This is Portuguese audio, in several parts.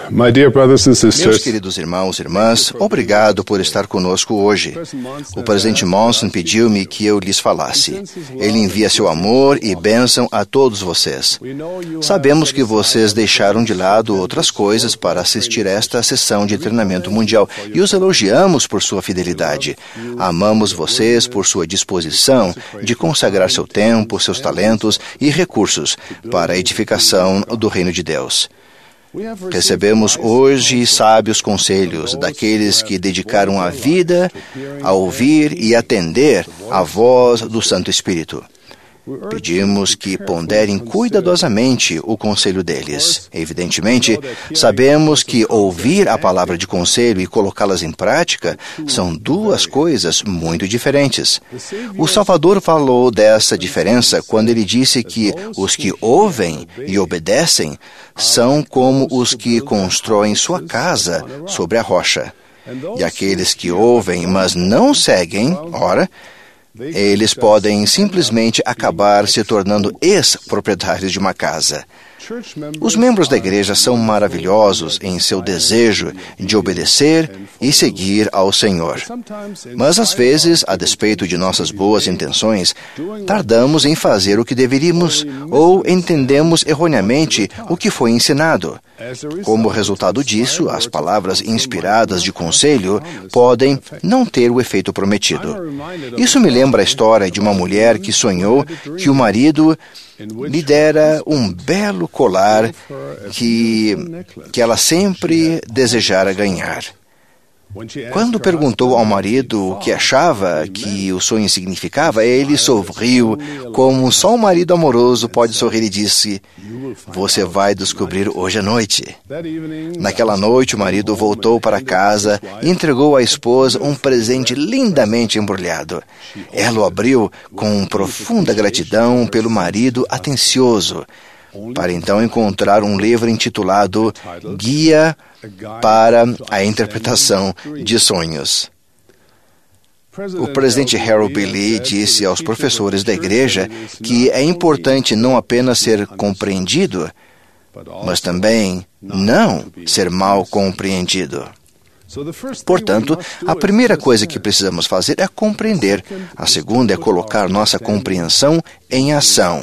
My dear brothers and Meus sisters, queridos irmãos e irmãs, obrigado por estar conosco hoje. O presidente Monson pediu-me que eu lhes falasse. Ele envia seu amor e bênção a todos vocês. Sabemos que vocês deixaram de lado outras coisas para assistir a esta sessão de treinamento mundial e os elogiamos por sua fidelidade. Amamos vocês por sua disposição de consagrar seu tempo, seus talentos e recursos para a edificação do reino de Deus. Recebemos hoje sábios conselhos daqueles que dedicaram a vida a ouvir e atender a voz do Santo Espírito. Pedimos que ponderem cuidadosamente o conselho deles. Evidentemente, sabemos que ouvir a palavra de conselho e colocá-las em prática são duas coisas muito diferentes. O Salvador falou dessa diferença quando ele disse que os que ouvem e obedecem são como os que constroem sua casa sobre a rocha. E aqueles que ouvem, mas não seguem, ora, eles podem simplesmente acabar se tornando ex-proprietários de uma casa. Os membros da igreja são maravilhosos em seu desejo de obedecer e seguir ao Senhor. Mas, às vezes, a despeito de nossas boas intenções, tardamos em fazer o que deveríamos ou entendemos erroneamente o que foi ensinado. Como resultado disso, as palavras inspiradas de conselho podem não ter o efeito prometido. Isso me lembra a história de uma mulher que sonhou que o marido lhe dera um belo colar que ela sempre desejara ganhar. Quando perguntou ao marido o que achava que o sonho significava, ele sorriu como só um marido amoroso pode sorrir e disse: "Você vai descobrir hoje à noite." Naquela noite, o marido voltou para casa e entregou à esposa um presente lindamente embrulhado. Ela o abriu com profunda gratidão pelo marido atencioso, para então encontrar um livro intitulado Guia para a Interpretação de Sonhos. O presidente Harold B. Lee disse aos professores da igreja que é importante não apenas ser compreendido, mas também não ser mal compreendido. Portanto, a primeira coisa que precisamos fazer é compreender. A segunda é colocar nossa compreensão em ação.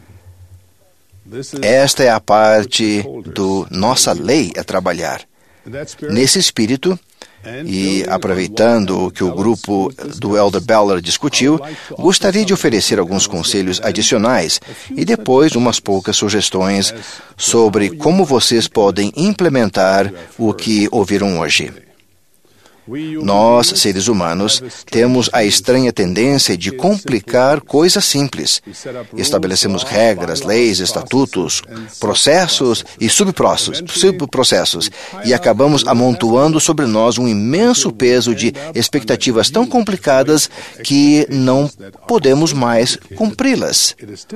Esta é a parte do nossa lei a trabalhar. Nesse espírito, e aproveitando o que o grupo do Elder Ballard discutiu, gostaria de oferecer alguns conselhos adicionais e depois umas poucas sugestões sobre como vocês podem implementar o que ouviram hoje. Nós, seres humanos, temos a estranha tendência de complicar coisas simples. Estabelecemos regras, leis, estatutos, processos e subprocessos, e acabamos amontoando sobre nós um imenso peso de expectativas tão complicadas que não podemos mais cumpri-las.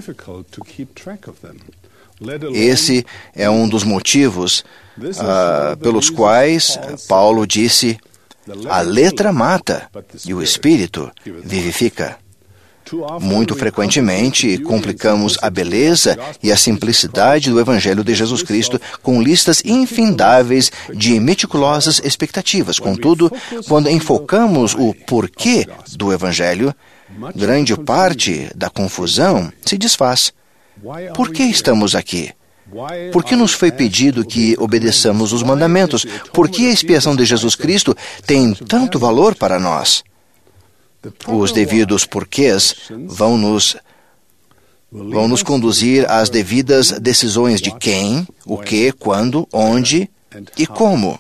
Esse é um dos motivos pelos quais Paulo disse: "A letra mata e o espírito vivifica." Muito frequentemente, complicamos a beleza e a simplicidade do Evangelho de Jesus Cristo com listas infindáveis de meticulosas expectativas. Contudo, quando enfocamos o porquê do Evangelho, grande parte da confusão se desfaz. Por que estamos aqui? Por que nos foi pedido que obedeçamos os mandamentos? Por que a expiação de Jesus Cristo tem tanto valor para nós? Os devidos porquês vão nos conduzir às devidas decisões de quem, o que, quando, onde e como.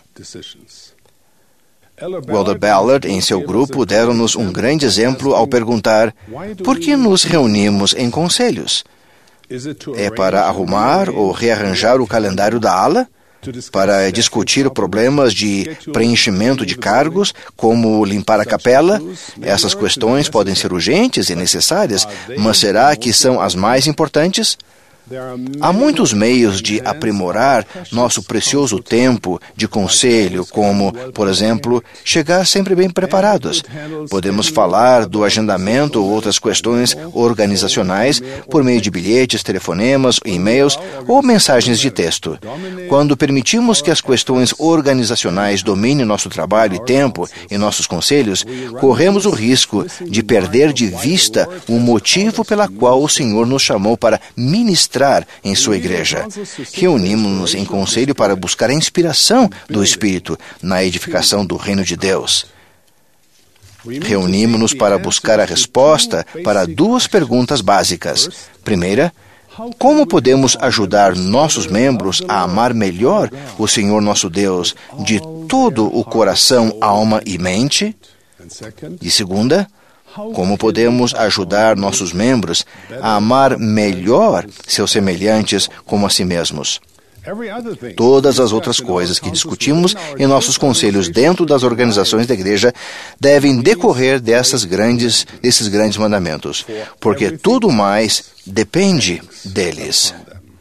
O Elder Ballard, em seu grupo, deram-nos um grande exemplo ao perguntar: por que nos reunimos em conselhos? É para arrumar ou rearranjar o calendário da ala? Para discutir problemas de preenchimento de cargos, como limpar a capela? Essas questões podem ser urgentes e necessárias, mas será que são as mais importantes? Há muitos meios de aprimorar nosso precioso tempo de conselho, como, por exemplo, chegar sempre bem preparados. Podemos falar do agendamento ou outras questões organizacionais por meio de bilhetes, telefonemas, e-mails ou mensagens de texto. Quando permitimos que as questões organizacionais dominem nosso trabalho e tempo em nossos conselhos, corremos o risco de perder de vista o motivo pela qual o Senhor nos chamou para ministrar em sua igreja. Reunimos-nos em conselho para buscar a inspiração do Espírito na edificação do reino de Deus. Reunimos-nos para buscar a resposta para duas perguntas básicas. Primeira, como podemos ajudar nossos membros a amar melhor o Senhor nosso Deus de todo o coração, alma e mente? E segunda, como podemos ajudar nossos membros a amar melhor seus semelhantes como a si mesmos? Todas as outras coisas que discutimos em nossos conselhos dentro das organizações da igreja devem decorrer desses grandes mandamentos, porque tudo mais depende deles.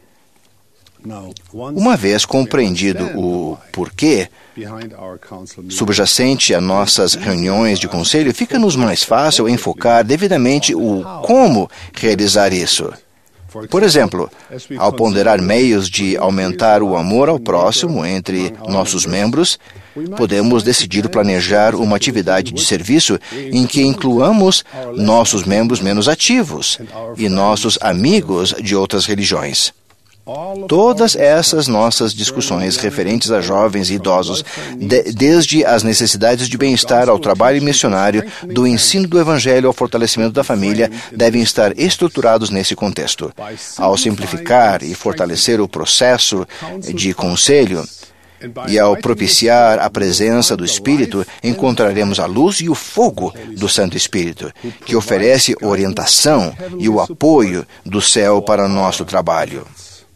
Uma vez compreendido o porquê subjacente a nossas reuniões de conselho, fica-nos mais fácil enfocar devidamente o como realizar isso. Por exemplo, ao ponderar meios de aumentar o amor ao próximo entre nossos membros, podemos decidir planejar uma atividade de serviço em que incluamos nossos membros menos ativos e nossos amigos de outras religiões. Todas essas nossas discussões referentes a jovens e idosos, desde as necessidades de bem-estar ao trabalho missionário, do ensino do Evangelho ao fortalecimento da família, devem estar estruturados nesse contexto. Ao simplificar e fortalecer o processo de conselho, e ao propiciar a presença do Espírito, encontraremos a luz e o fogo do Santo Espírito, que oferece orientação e o apoio do céu para nosso trabalho.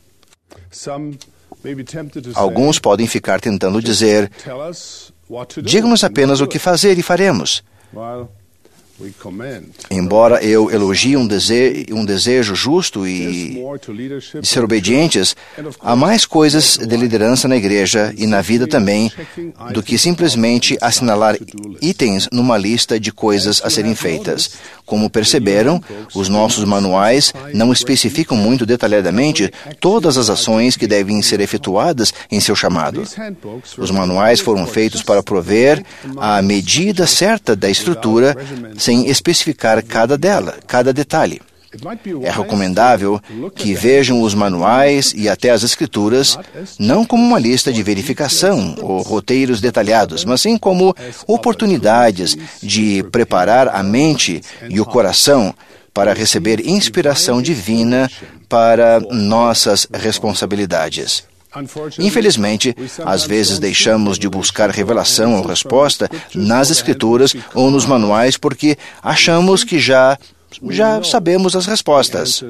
Alguns podem ficar tentando dizer, diga-nos apenas o que fazer e faremos. Embora eu elogie um desejo justo e de ser obedientes, há mais coisas de liderança na igreja e na vida também do que simplesmente assinalar itens numa lista de coisas a serem feitas. Como perceberam, os nossos manuais não especificam muito detalhadamente todas as ações que devem ser efetuadas em seu chamado. Os manuais foram feitos para prover a medida certa da estrutura, sem especificar cada detalhe. É recomendável que vejam os manuais e até as escrituras não como uma lista de verificação ou roteiros detalhados, mas sim como oportunidades de preparar a mente e o coração para receber inspiração divina para nossas responsabilidades. Infelizmente, às vezes deixamos de buscar revelação ou resposta nas Escrituras ou nos manuais porque achamos que já sabemos as respostas.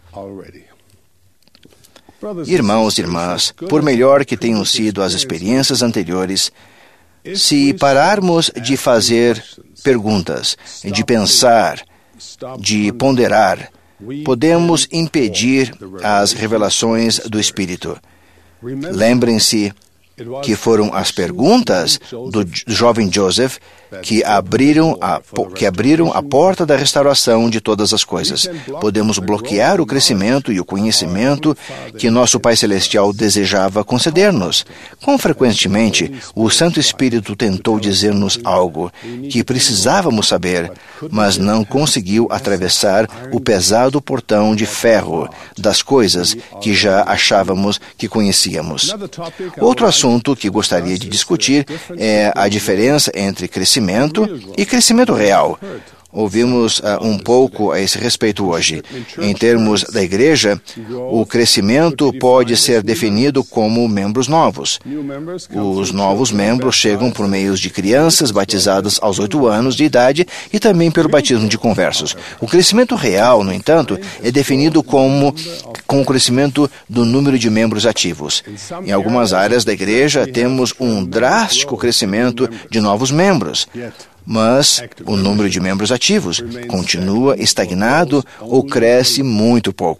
Irmãos e irmãs, por melhor que tenham sido as experiências anteriores, se pararmos de fazer perguntas, de pensar, de ponderar, podemos impedir as revelações do Espírito. Lembrem-se que foram as perguntas do jovem Joseph que abriram a porta da restauração de todas as coisas. Podemos bloquear o crescimento e o conhecimento que nosso Pai Celestial desejava conceder-nos. Quão frequentemente o Santo Espírito tentou dizer-nos algo que precisávamos saber, mas não conseguiu atravessar o pesado portão de ferro das coisas que já achávamos que conhecíamos. Outro assunto que gostaria de discutir é a diferença entre crescimento e crescimento real. Ouvimos um pouco a esse respeito hoje. Em termos da igreja, o crescimento pode ser definido como membros novos. Os novos membros chegam por meio de crianças batizadas aos 8 anos de idade e também pelo batismo de conversos. O crescimento real, no entanto, é definido com o crescimento do número de membros ativos. Em algumas áreas da igreja, temos um drástico crescimento de novos membros. Mas o número de membros ativos continua estagnado ou cresce muito pouco.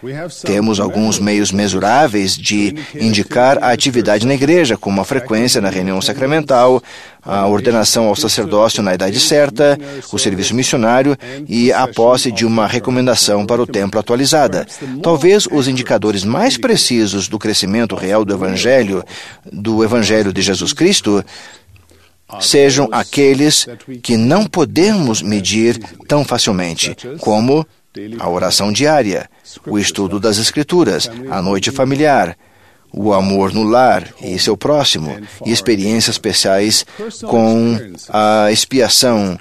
Temos alguns meios mensuráveis de indicar a atividade na igreja, como a frequência na reunião sacramental, a ordenação ao sacerdócio na idade certa, o serviço missionário e a posse de uma recomendação para o templo atualizada. Talvez os indicadores mais precisos do crescimento real do Evangelho de Jesus Cristo, sejam aqueles que não podemos medir tão facilmente, como a oração diária, o estudo das Escrituras, a noite familiar, o amor no lar e seu próximo, e experiências especiais com a expiação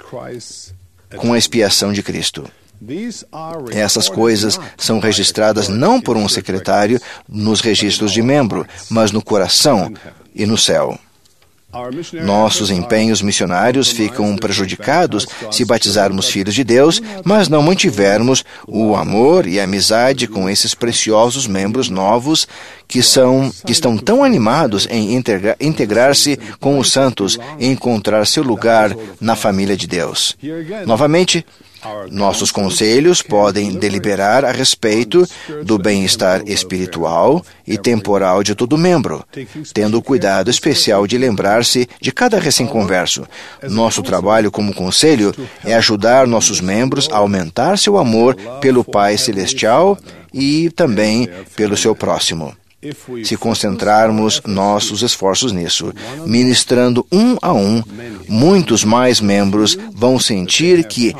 de Cristo. Essas coisas são registradas não por um secretário nos registros de membro, mas no coração e no céu. Nossos empenhos missionários ficam prejudicados se batizarmos filhos de Deus, mas não mantivermos o amor e a amizade com esses preciosos membros novos que estão tão animados em integrar-se com os santos e encontrar seu lugar na família de Deus. Novamente, nossos conselhos podem deliberar a respeito do bem-estar espiritual e temporal de todo membro, tendo o cuidado especial de lembrar-se de cada recém-converso. Nosso trabalho como conselho é ajudar nossos membros a aumentar seu amor pelo Pai Celestial e também pelo seu próximo. Se concentrarmos nossos esforços nisso, ministrando um a um, muitos mais membros vão sentir que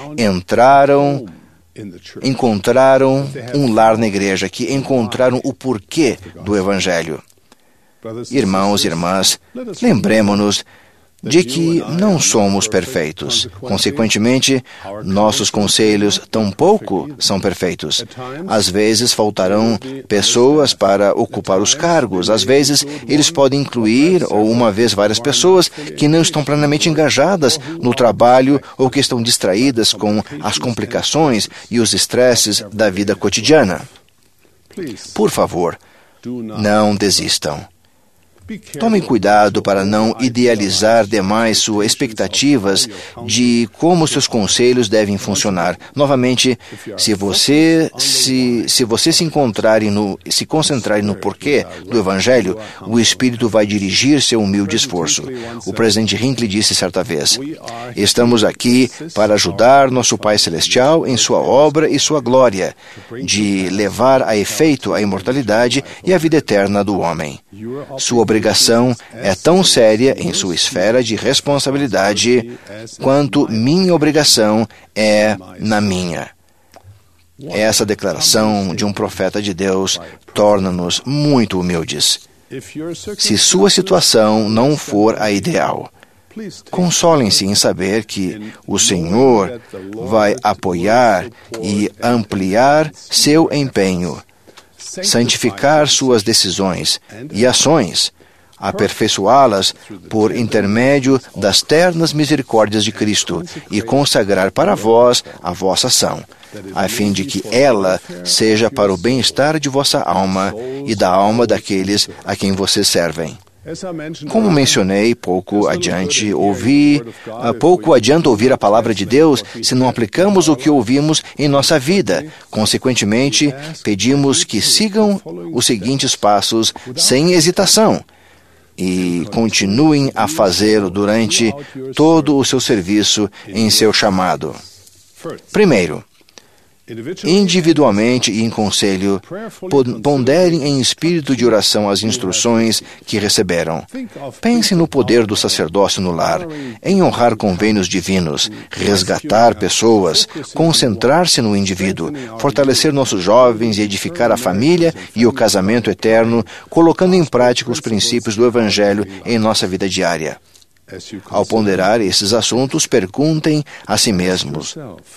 encontraram um lar na igreja, que encontraram o porquê do Evangelho. Irmãos e irmãs, lembremos-nos de que não somos perfeitos. Consequentemente, nossos conselhos tampouco são perfeitos. Às vezes faltarão pessoas para ocupar os cargos. Às vezes eles podem incluir, ou uma vez várias pessoas que não estão plenamente engajadas no trabalho ou que estão distraídas com as complicações e os estresses da vida cotidiana. Por favor, não desistam. Tomem cuidado para não idealizar demais suas expectativas de como seus conselhos devem funcionar. Novamente, se você se concentrar no porquê do Evangelho, o Espírito vai dirigir seu humilde esforço. O presidente Hinckley disse certa vez: estamos aqui para ajudar nosso Pai Celestial em sua obra e sua glória, de levar a efeito a imortalidade e a vida eterna do homem. Sua obrigação é tão séria em sua esfera de responsabilidade quanto minha obrigação é na minha. Essa declaração de um profeta de Deus torna-nos muito humildes. Se sua situação não for a ideal, consolem-se em saber que o Senhor vai apoiar e ampliar seu empenho, santificar suas decisões e ações, aperfeiçoá-las por intermédio das ternas misericórdias de Cristo e consagrar para vós a vossa ação, a fim de que ela seja para o bem-estar de vossa alma e da alma daqueles a quem vocês servem. Como mencionei, pouco adianta ouvir a palavra de Deus se não aplicamos o que ouvimos em nossa vida. Consequentemente, pedimos que sigam os seguintes passos sem hesitação e continuem a fazê-lo durante todo o seu serviço em seu chamado. Primeiro, individualmente e em conselho, ponderem em espírito de oração as instruções que receberam. Pensem no poder do sacerdócio no lar, em honrar convênios divinos, resgatar pessoas, concentrar-se no indivíduo, fortalecer nossos jovens e edificar a família e o casamento eterno, colocando em prática os princípios do Evangelho em nossa vida diária. Ao ponderar esses assuntos, perguntem a si mesmos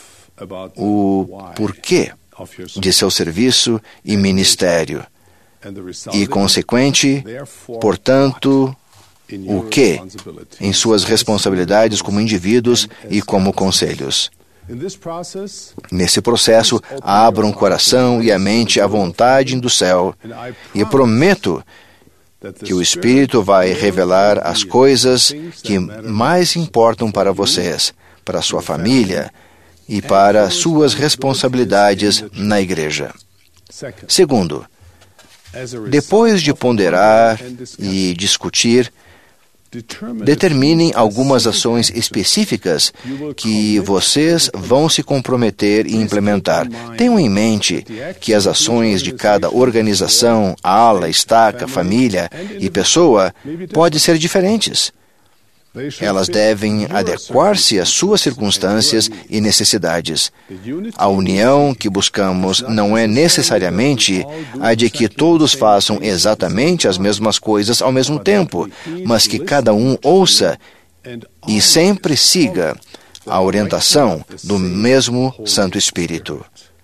o porquê de seu serviço e ministério e, consequente, portanto, o que em suas responsabilidades como indivíduos e como conselhos. Nesse processo, abram o coração e a mente à vontade do céu e prometo que o Espírito vai revelar as coisas que mais importam para vocês, para a sua família e para suas responsabilidades na igreja. Segundo, depois de ponderar e discutir, determinem algumas ações específicas que vocês vão se comprometer e implementar. Tenham em mente que as ações de cada organização, ala, estaca, família e pessoa podem ser diferentes. Elas devem adequar-se às suas circunstâncias e necessidades. A união que buscamos não é necessariamente a de que todos façam exatamente as mesmas coisas ao mesmo tempo, mas que cada um ouça e sempre siga a orientação do mesmo Santo Espírito.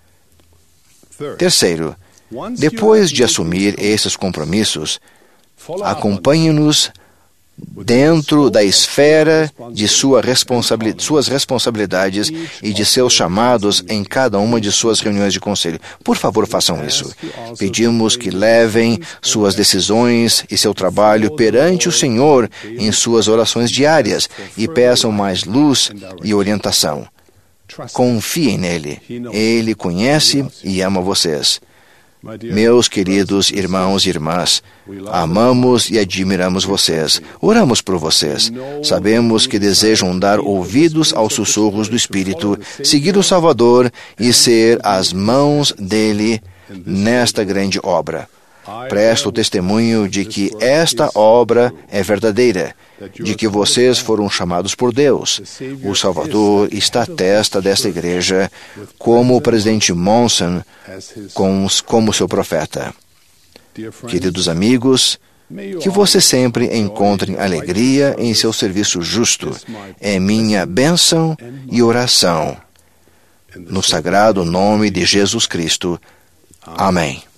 Terceiro, depois de assumir esses compromissos, acompanhe-nos dentro da esfera de suas responsabilidades e de seus chamados em cada uma de suas reuniões de conselho. Por favor, façam isso. Pedimos que levem suas decisões e seu trabalho perante o Senhor em suas orações diárias e peçam mais luz e orientação. Confiem nele. Ele conhece e ama vocês. Meus queridos irmãos e irmãs, amamos e admiramos vocês. Oramos por vocês. Sabemos que desejam dar ouvidos aos sussurros do Espírito, seguir o Salvador e ser as mãos dele nesta grande obra. Presto testemunho de que esta obra é verdadeira, de que vocês foram chamados por Deus. O Salvador está à testa desta igreja, como o presidente Monson, como seu profeta. Queridos amigos, que vocês sempre encontrem alegria em seu serviço justo. É minha bênção e oração. No sagrado nome de Jesus Cristo. Amém.